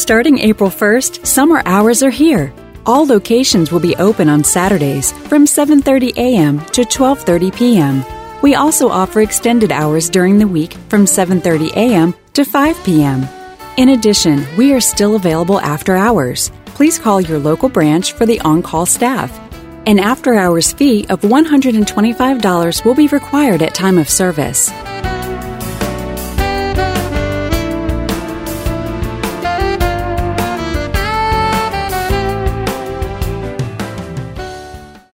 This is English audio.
Starting April 1st, summer hours are here. All locations will be open on Saturdays from 7:30 a.m. to 12:30 p.m. We also offer extended hours during the week from 7:30 a.m. to 5 p.m. In addition, we are still available after hours. Please call your local branch for the on-call staff. An after-hours fee of $125 will be required at time of service.